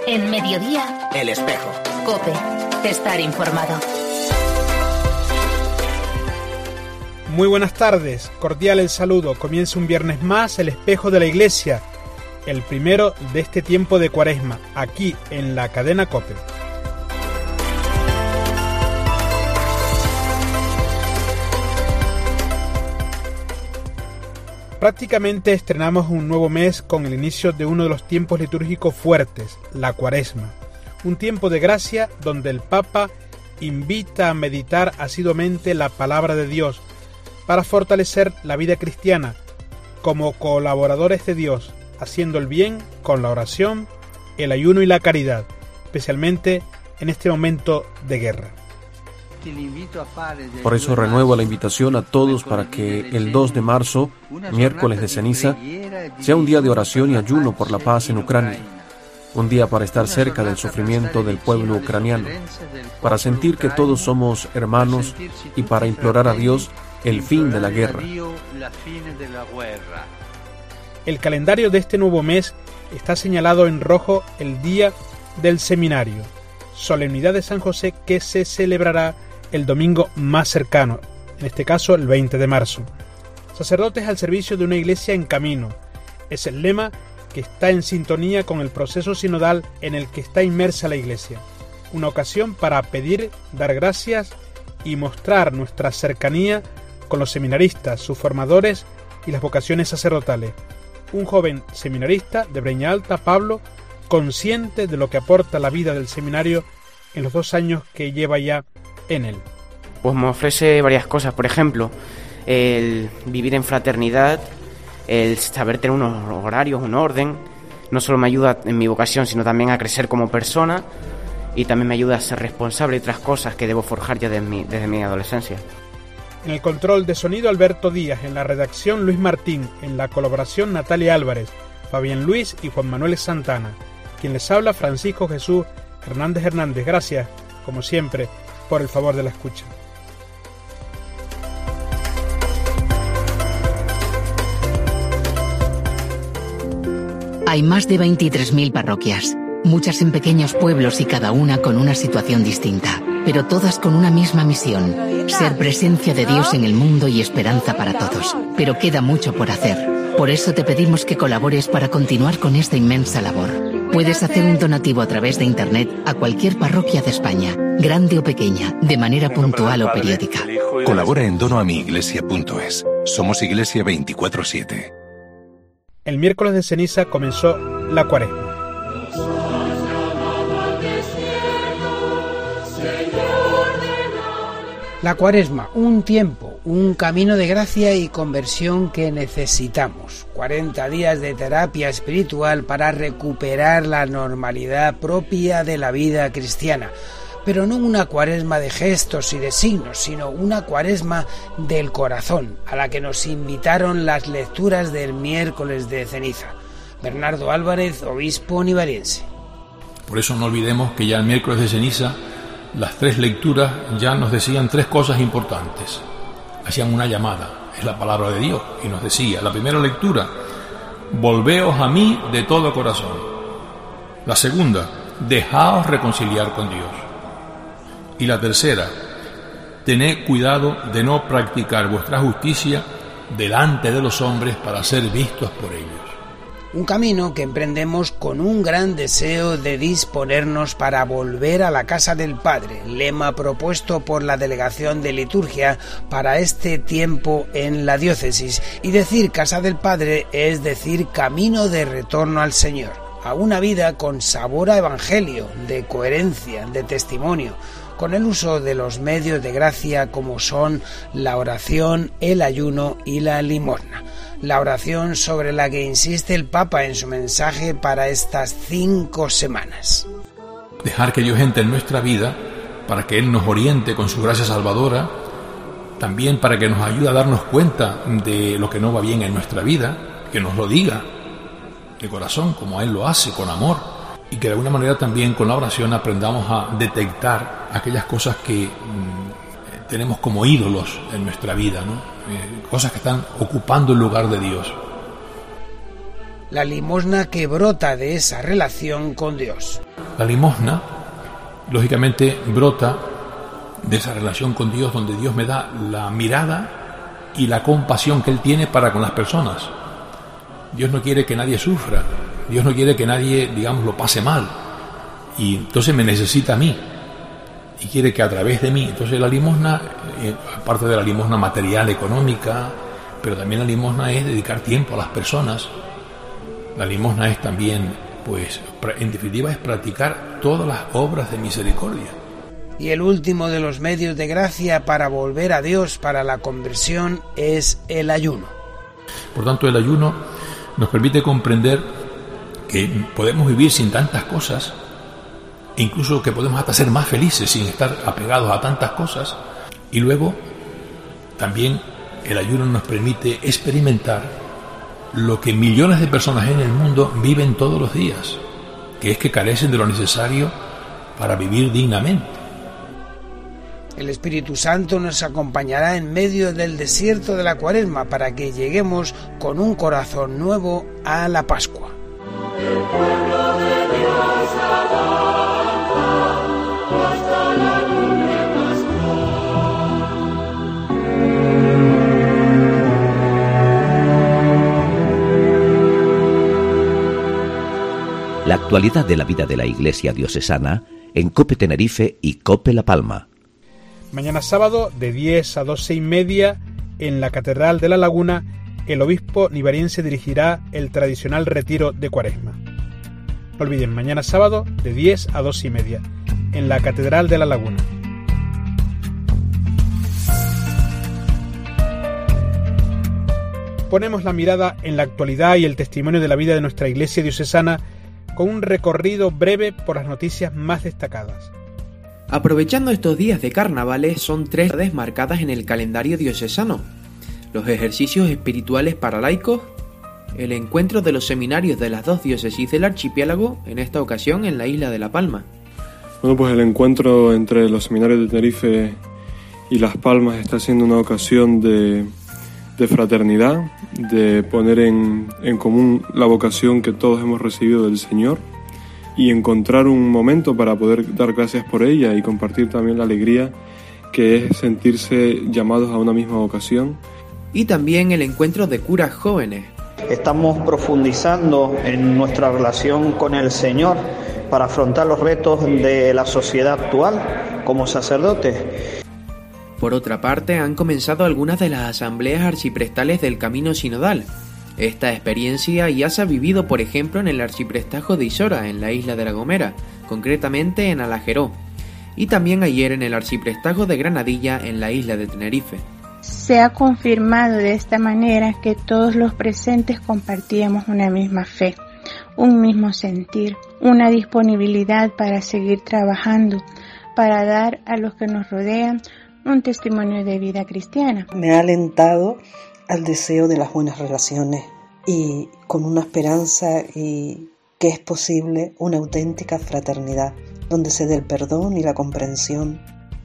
En Mediodía, El Espejo. COPE. Estar informado. Muy buenas tardes, cordial el saludo. Comienza un viernes más El Espejo de la Iglesia, el primero de este tiempo de Cuaresma, aquí en la cadena COPE. Prácticamente estrenamos un nuevo mes con el inicio de uno de los tiempos litúrgicos fuertes, la Cuaresma. Un tiempo de gracia donde el Papa invita a meditar asiduamente la palabra de Dios para fortalecer la vida cristiana como colaboradores de Dios, haciendo el bien con la oración, el ayuno y la caridad, especialmente en este momento de guerra. Por eso renuevo la invitación a todos para que el 2 de marzo, miércoles de ceniza, sea un día de oración y ayuno por la paz en Ucrania. Un día para estar cerca del sufrimiento del pueblo ucraniano, para sentir que todos somos hermanos y para implorar a Dios el fin de la guerra. El calendario de este nuevo mes está señalado en rojo el día del seminario, solemnidad de San José que se celebrará el domingo más cercano, en este caso el 20 de marzo. Sacerdotes al servicio de una iglesia en camino. Es el lema que está en sintonía con el proceso sinodal en el que está inmersa la iglesia. Una ocasión para pedir, dar gracias y mostrar nuestra cercanía con los seminaristas, sus formadores y las vocaciones sacerdotales. Un joven seminarista de Breña Alta, Pablo, consciente de lo que aporta la vida del seminario en los 2 años que lleva ya en él. Pues me ofrece varias cosas, por ejemplo, el vivir en fraternidad, el saber tener unos horarios, un orden. No solo me ayuda en mi vocación, sino también a crecer como persona, y también me ayuda a ser responsable de otras cosas que debo forjar ya desde mi adolescencia. En el control de sonido Alberto Díaz, en la redacción Luis Martín, en la colaboración Natalia Álvarez, Fabián Luis y Juan Manuel Santana. Quien les habla, Francisco Jesús Hernández Hernández. Gracias, como siempre, por el favor de la escucha. Hay más de 23.000 parroquias, muchas en pequeños pueblos y cada una con una situación distinta, pero todas con una misma misión: ser presencia de Dios en el mundo y esperanza para todos. Pero queda mucho por hacer. Por eso te pedimos que colabores para continuar con esta inmensa labor. Puedes hacer un donativo a través de Internet a cualquier parroquia de España, grande o pequeña, de manera puntual o periódica. Colabora en donoamiiglesia.es. Somos Iglesia 24/7. El miércoles de ceniza comenzó la Cuaresma. La Cuaresma, un tiempo, un camino de gracia y conversión que necesitamos. 40 días de terapia espiritual para recuperar la normalidad propia de la vida cristiana. Pero no una Cuaresma de gestos y de signos, sino una Cuaresma del corazón, a la que nos invitaron las lecturas del miércoles de ceniza. Bernardo Álvarez, obispo nivariense. Por eso no olvidemos que ya el miércoles de ceniza las 3 lecturas ya nos decían 3 cosas importantes. Hacían una llamada, es la palabra de Dios, y nos decía, la primera lectura: volveos a mí de todo corazón. La segunda: dejaos reconciliar con Dios. Y la tercera: tened cuidado de no practicar vuestra justicia delante de los hombres para ser vistos por ellos. Un camino que emprendemos con un gran deseo de disponernos para volver a la casa del Padre, lema propuesto por la Delegación de Liturgia para este tiempo en la diócesis. Y decir casa del Padre es decir camino de retorno al Señor, a una vida con sabor a evangelio, de coherencia, de testimonio, con el uso de los medios de gracia como son la oración, el ayuno y la limosna. La oración sobre la que insiste el Papa en su mensaje para estas 5 semanas. Dejar que Dios entre en nuestra vida para que Él nos oriente con su gracia salvadora, también para que nos ayude a darnos cuenta de lo que no va bien en nuestra vida, que nos lo diga de corazón, como Él lo hace, con amor, y que de alguna manera también con la oración aprendamos a detectar aquellas cosas que tenemos como ídolos en nuestra vida, ¿no? Cosas que están ocupando el lugar de Dios. La limosna que brota de esa relación con Dios. La limosna, lógicamente, brota de esa relación con Dios, donde Dios me da la mirada y la compasión que Él tiene para con las personas. Dios no quiere que nadie sufra, Dios no quiere que nadie, digamos, lo pase mal, y entonces me necesita a mí, y quiere que a través de mí, entonces la limosna, aparte de la limosna material, económica, pero también la limosna es dedicar tiempo a las personas. La limosna es también, pues, en definitiva, es practicar todas las obras de misericordia. Y el último de los medios de gracia para volver a Dios, para la conversión, es el ayuno. Por tanto, el ayuno nos permite comprender que podemos vivir sin tantas cosas, e incluso que podemos hasta ser más felices sin estar apegados a tantas cosas. Y luego, también el ayuno nos permite experimentar lo que millones de personas en el mundo viven todos los días, que es que carecen de lo necesario para vivir dignamente. El Espíritu Santo nos acompañará en medio del desierto de la Cuaresma para que lleguemos con un corazón nuevo a la Pascua. El pueblo de Dios avanza hasta la nube pascual. La actualidad de la vida de la Iglesia diocesana en COPE Tenerife y COPE La Palma. Mañana sábado, de 10 a 12:30, en la Catedral de la Laguna, el obispo nivariense dirigirá el tradicional retiro de Cuaresma. No olviden, mañana sábado, de 10 a 12:30, en la Catedral de la Laguna. Ponemos la mirada en la actualidad y el testimonio de la vida de nuestra Iglesia diocesana con un recorrido breve por las noticias más destacadas. Aprovechando estos días de carnavales, son 3 tardes marcadas en el calendario diocesano: los ejercicios espirituales para laicos, el encuentro de los seminarios de las 2 diócesis del archipiélago, en esta ocasión en la isla de La Palma. Bueno, pues el encuentro entre los seminarios de Tenerife y Las Palmas está siendo una ocasión de fraternidad, de poner en común la vocación que todos hemos recibido del Señor, y encontrar un momento para poder dar gracias por ella y compartir también la alegría que es sentirse llamados a una misma vocación. Y también el encuentro de curas jóvenes. Estamos profundizando en nuestra relación con el Señor para afrontar los retos de la sociedad actual como sacerdotes. Por otra parte, han comenzado algunas de las asambleas arciprestales del Camino Sinodal. Esta experiencia ya se ha vivido, por ejemplo, en el arciprestajo de Isora, en la isla de La Gomera, concretamente en Alajeró, y también ayer en el arciprestajo de Granadilla, en la isla de Tenerife. Se ha confirmado de esta manera que todos los presentes compartíamos una misma fe, un mismo sentir, una disponibilidad para seguir trabajando, para dar a los que nos rodean un testimonio de vida cristiana. Me ha alentado al deseo de las buenas relaciones y con una esperanza y que es posible una auténtica fraternidad donde se dé el perdón y la comprensión.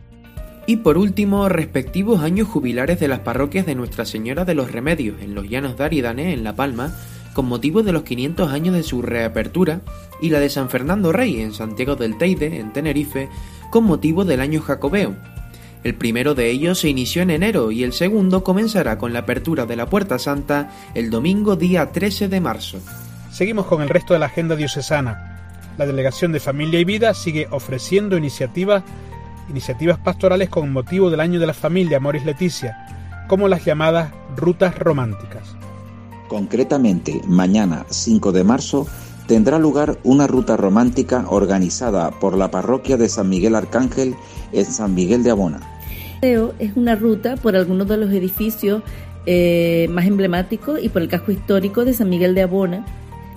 Y por último, respectivos años jubilares de las parroquias de Nuestra Señora de los Remedios en los Llanos de Aridane, en La Palma, con motivo de los 500 años de su reapertura, y la de San Fernando Rey en Santiago del Teide, en Tenerife, con motivo del año jacobeo. El primero de ellos se inició en enero y el segundo comenzará con la apertura de la Puerta Santa el domingo día 13 de marzo. Seguimos con el resto de la agenda diocesana. La Delegación de Familia y Vida sigue ofreciendo iniciativas pastorales con motivo del Año de la Familia Amoris Laetitia, como las llamadas rutas románticas. Concretamente, mañana 5 de marzo tendrá lugar una ruta romántica organizada por la parroquia de San Miguel Arcángel en San Miguel de Abona. Es una ruta por algunos de los edificios más emblemáticos y por el casco histórico de San Miguel de Abona.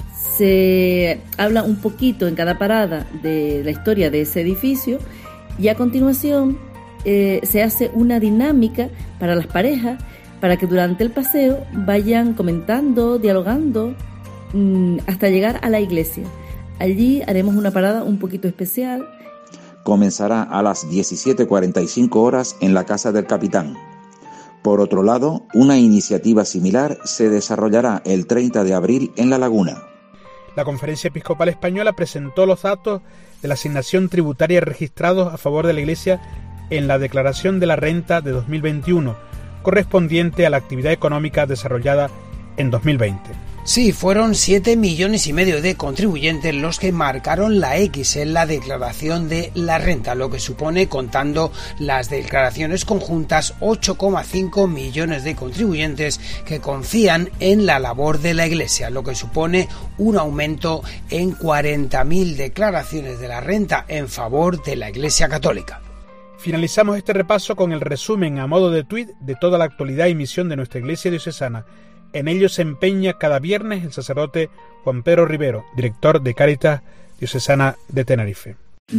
Se habla un poquito en cada parada de la historia de ese edificio y a continuación se hace una dinámica para las parejas para que durante el paseo vayan comentando, dialogando hasta llegar a la iglesia. Allí haremos una parada un poquito especial. Comenzará a las 17:45 horas en la Casa del Capitán. Por otro lado, una iniciativa similar se desarrollará el 30 de abril en La Laguna. La Conferencia Episcopal Española presentó los datos de la asignación tributaria registrados a favor de la Iglesia en la declaración de la renta de 2021, correspondiente a la actividad económica desarrollada en 2020. Sí, fueron 7,5 millones de contribuyentes los que marcaron la X en la declaración de la renta, lo que supone, contando las declaraciones conjuntas, 8,5 millones de contribuyentes que confían en la labor de la Iglesia, lo que supone un aumento en 40.000 declaraciones de la renta en favor de la Iglesia Católica. Finalizamos este repaso con el resumen a modo de tuit de toda la actualidad y misión de nuestra Iglesia diocesana. En ello se empeña cada viernes el sacerdote Juan Pedro Rivero, director de Cáritas Diocesana de Tenerife.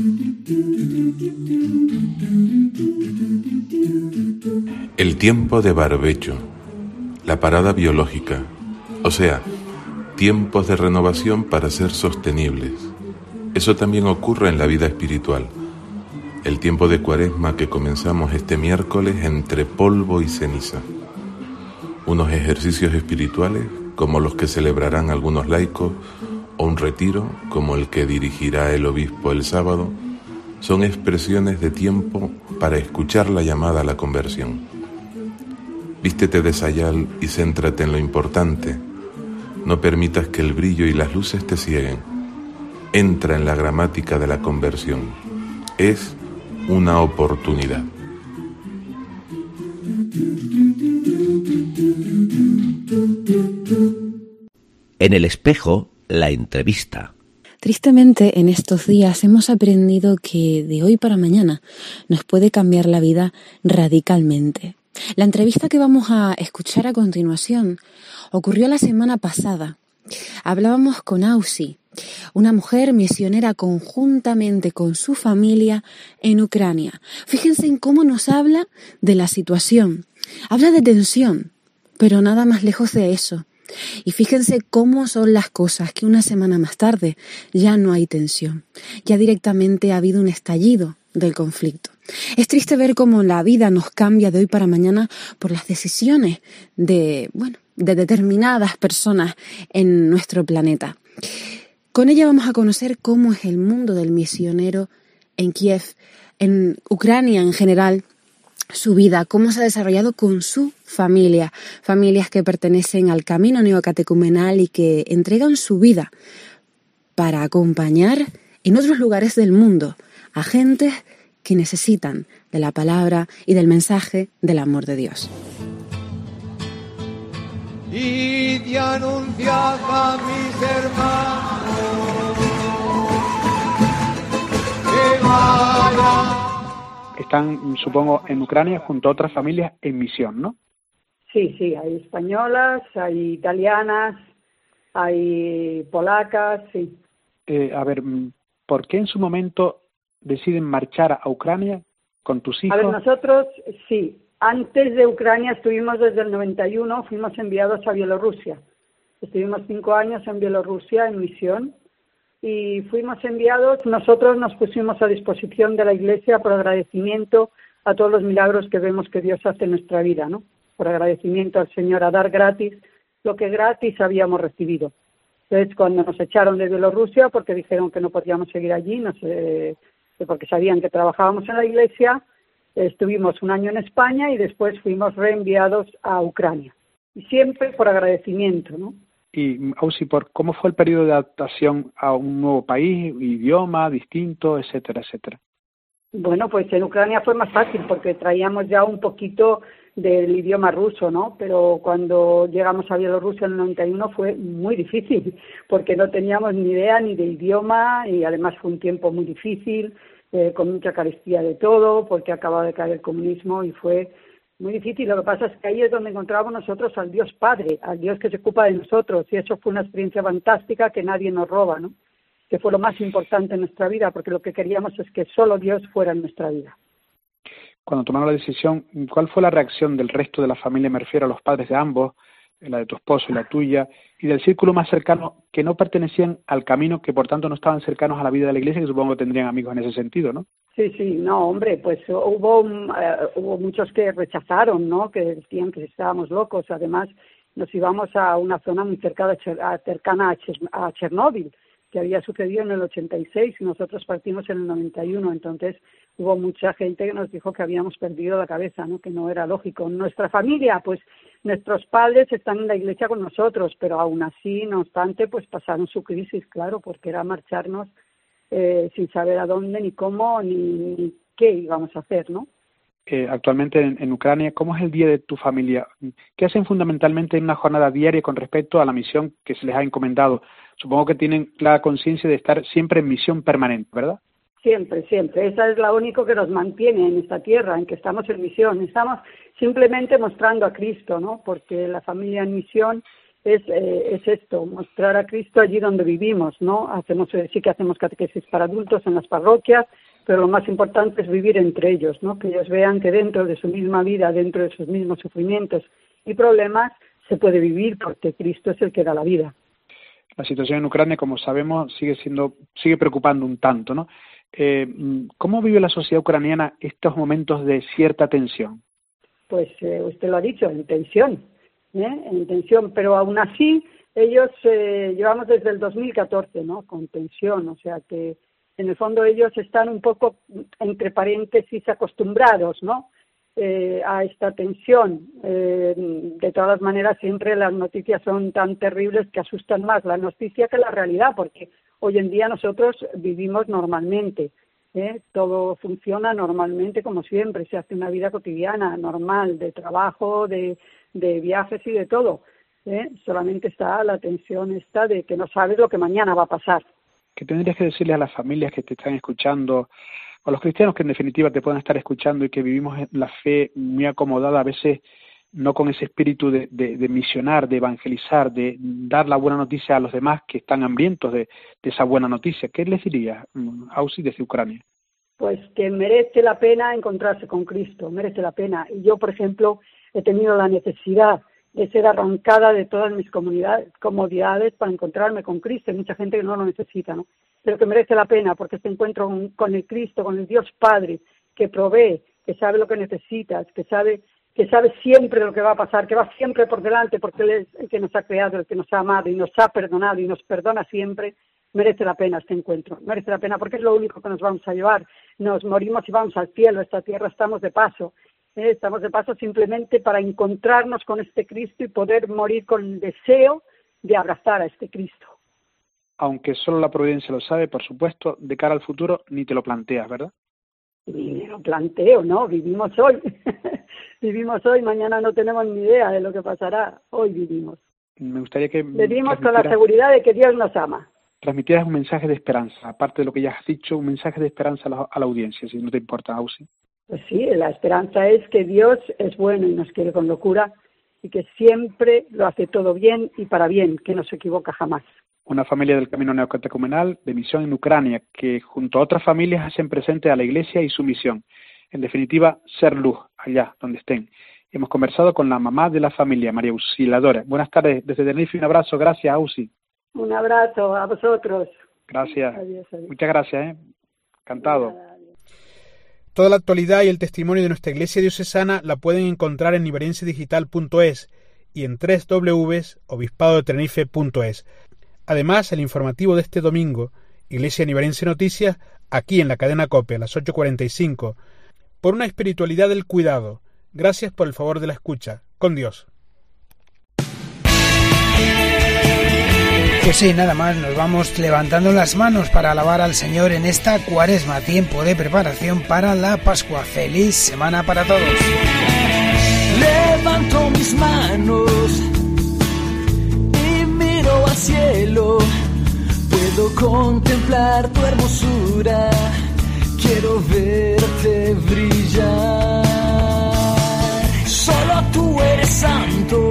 El tiempo de barbecho, la parada biológica, o sea, tiempos de renovación para ser sostenibles. Eso también ocurre en la vida espiritual. El tiempo de Cuaresma que comenzamos este miércoles entre polvo y ceniza. Unos ejercicios espirituales como los que celebrarán algunos laicos o un retiro como el que dirigirá el obispo el sábado son expresiones de tiempo para escuchar la llamada a la conversión. Vístete de sayal y céntrate en lo importante. No permitas que el brillo y las luces te cieguen. Entra en la gramática de la conversión. Es una oportunidad. En el espejo, la entrevista. Tristemente, en estos días hemos aprendido que de hoy para mañana nos puede cambiar la vida radicalmente. La entrevista que vamos a escuchar a continuación ocurrió la semana pasada. Hablábamos con Ausi, una mujer misionera conjuntamente con su familia en Ucrania. Fíjense en cómo nos habla de la situación. Habla de tensión, pero nada más lejos de eso. Y fíjense cómo son las cosas, que una semana más tarde ya no hay tensión. Ya directamente ha habido un estallido del conflicto. Es triste ver cómo la vida nos cambia de hoy para mañana por las decisiones de determinadas personas en nuestro planeta. Con ella vamos a conocer cómo es el mundo del misionero en Kiev, en Ucrania en general, su vida, cómo se ha desarrollado con su familia, familias que pertenecen al camino neocatecumenal y que entregan su vida para acompañar en otros lugares del mundo a gentes que necesitan de la palabra y del mensaje del amor de Dios. Y anunciad a mis hermanos que vayan. Están, supongo, en Ucrania junto a otras familias en misión, ¿no? Sí, hay españolas, hay italianas, hay polacas, sí. A ver, ¿por qué en su momento deciden marchar a Ucrania con tus hijos? A ver, nosotros, sí, antes de Ucrania estuvimos desde el 91, fuimos enviados a Bielorrusia. Estuvimos 5 años en Bielorrusia en misión. Y fuimos enviados, nosotros nos pusimos a disposición de la Iglesia por agradecimiento a todos los milagros que vemos que Dios hace en nuestra vida, ¿no? Por agradecimiento al Señor, a dar gratis lo que gratis habíamos recibido. Entonces, cuando nos echaron de Bielorrusia, porque dijeron que no podíamos seguir allí, porque sabían que trabajábamos en la Iglesia, estuvimos 1 año en España y después fuimos reenviados a Ucrania. Y siempre por agradecimiento, ¿no? Y, Ausi, ¿cómo fue el periodo de adaptación a un nuevo país, idioma distinto, etcétera, etcétera? Bueno, pues en Ucrania fue más fácil porque traíamos ya un poquito del idioma ruso, ¿no? Pero cuando llegamos a Bielorrusia en el 91 fue muy difícil porque no teníamos ni idea ni de idioma y además fue un tiempo muy difícil, con mucha carestía de todo porque acababa de caer el comunismo y fue muy difícil. Lo que pasa es que ahí es donde encontramos nosotros al Dios Padre, al Dios que se ocupa de nosotros, y eso fue una experiencia fantástica que nadie nos roba, ¿no? Que fue lo más importante en nuestra vida, porque lo que queríamos es que solo Dios fuera en nuestra vida. Cuando tomaron la decisión, ¿cuál fue la reacción del resto de la familia? Me refiero a los padres de ambos, la de tu esposo y la tuya, y del círculo más cercano que no pertenecían al camino, que por tanto no estaban cercanos a la vida de la Iglesia, que supongo que tendrían amigos en ese sentido, ¿no? Sí, no, hombre, pues hubo muchos que rechazaron, ¿no? Que decían que estábamos locos. Además, nos íbamos a una zona muy cercana a Chernóbil. que había sucedido en el 86 y nosotros partimos en el 91. Entonces hubo mucha gente que nos dijo que habíamos perdido la cabeza, ¿no? Que no era lógico. Nuestra familia, pues nuestros padres están en la iglesia con nosotros, pero aún así, no obstante, pues pasaron su crisis, claro, porque era marcharnos sin saber a dónde, ni cómo, ni qué íbamos a hacer, ¿no? Actualmente en Ucrania, ¿cómo es el día de tu familia? ¿Qué hacen fundamentalmente en una jornada diaria con respecto a la misión que se les ha encomendado? Supongo que tienen clara conciencia de estar siempre en misión permanente, ¿verdad? Siempre, siempre. Esa es la única que nos mantiene en esta tierra, en que estamos en misión. Estamos simplemente mostrando a Cristo, ¿no? Porque la familia en misión es esto, mostrar a Cristo allí donde vivimos, ¿no? Sí que hacemos catequesis para adultos en las parroquias, pero lo más importante es vivir entre ellos, ¿no? Que ellos vean que dentro de su misma vida, dentro de sus mismos sufrimientos y problemas, se puede vivir porque Cristo es el que da la vida. La situación en Ucrania, como sabemos, sigue preocupando un tanto, ¿no? ¿Cómo vive la sociedad ucraniana estos momentos de cierta tensión? Pues usted lo ha dicho, en tensión, pero aún así ellos llevamos desde el 2014, ¿no? Con tensión, o sea que en el fondo ellos están un poco, entre paréntesis, acostumbrados, ¿no? A esta tensión. De todas maneras, siempre las noticias son tan terribles que asustan más la noticia que la realidad, porque hoy en día nosotros vivimos normalmente, todo funciona normalmente como siempre, se hace una vida cotidiana, normal, de trabajo, de viajes y de todo. Solamente está la tensión esta de que no sabes lo que mañana va a pasar. ¿Qué tendrías que decirle a las familias que te están escuchando, a los cristianos que en definitiva te pueden estar escuchando y que vivimos la fe muy acomodada, a veces no con ese espíritu de misionar, de evangelizar, de dar la buena noticia a los demás que están hambrientos de esa buena noticia? ¿Qué les dirías, Ausi, desde Ucrania? Pues que merece la pena encontrarse con Cristo, merece la pena. Y yo, por ejemplo, he tenido la necesidad de ser arrancada de todas mis comodidades para encontrarme con Cristo. Hay mucha gente que no lo necesita, ¿no? Pero que merece la pena porque este encuentro con el Cristo, con el Dios Padre, que provee, que sabe lo que necesitas, que sabe siempre lo que va a pasar, que va siempre por delante, porque Él es el que nos ha creado, el que nos ha amado y nos ha perdonado y nos perdona siempre. Merece la pena este encuentro, merece la pena porque es lo único que nos vamos a llevar. Nos morimos y vamos al cielo, esta tierra estamos de paso. Estamos de paso simplemente para encontrarnos con este Cristo y poder morir con el deseo de abrazar a este Cristo. Aunque solo la providencia lo sabe, por supuesto, de cara al futuro ni te lo planteas, ¿verdad? Ni me lo planteo, ¿no? Vivimos hoy. Vivimos hoy, mañana no tenemos ni idea de lo que pasará. Hoy vivimos. Me gustaría que vivimos con la seguridad de que Dios nos ama. Transmitieras un mensaje de esperanza, aparte de lo que ya has dicho, un mensaje de esperanza a la audiencia, si no te importa, Ausi. Pues sí, la esperanza es que Dios es bueno y nos quiere con locura y que siempre lo hace todo bien y para bien, que no se equivoca jamás. Una familia del Camino Neocatecumenal de misión en Ucrania que junto a otras familias hacen presente a la Iglesia y su misión. En definitiva, ser luz allá donde estén. Hemos conversado con la mamá de la familia, María Auxiliadora. Buenas tardes desde Tenerife, un abrazo. Gracias, Ausi. Un abrazo a vosotros. Gracias. Adiós. Muchas gracias. Encantado. Toda la actualidad y el testimonio de nuestra Iglesia Diocesana la pueden encontrar en iberensidigital.es y en www.obispadodetenerife.es. Además, el informativo de este domingo, Iglesia Niverense Noticias, aquí en la cadena COPE a las 8:45, por una espiritualidad del cuidado. Gracias por el favor de la escucha. Con Dios. Pues sí, nada más, nos vamos levantando las manos para alabar al Señor en esta Cuaresma, tiempo de preparación para la Pascua. ¡Feliz semana para todos! Levanto mis manos y miro al cielo. Puedo contemplar tu hermosura, quiero verte brillar. Solo tú eres santo,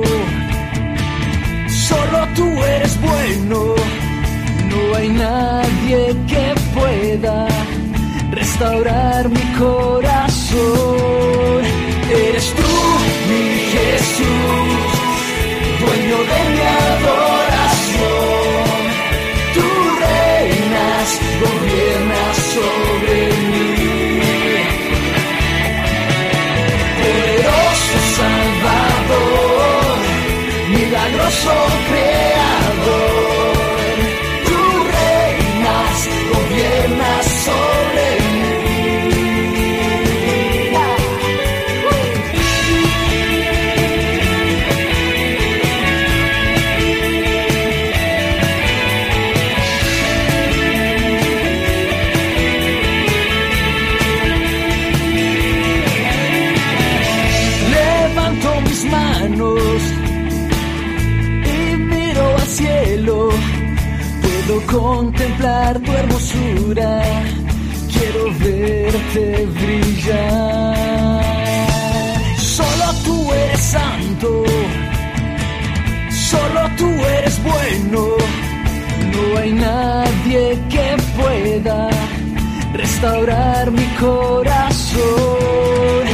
solo tú eres bueno, no hay nadie que pueda restaurar mi corazón. Eres tú, mi Jesús, dueño de mi adoración. Tú reinas, gobiernas sobre mí. Poderoso Salvador, milagroso Creador, tú reinas. Puedo contemplar tu hermosura, quiero verte brillar. Solo tú eres santo, solo tú eres bueno. No hay nadie que pueda restaurar mi corazón.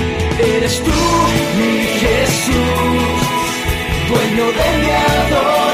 Eres tú, mi Jesús, dueño de mi adoración.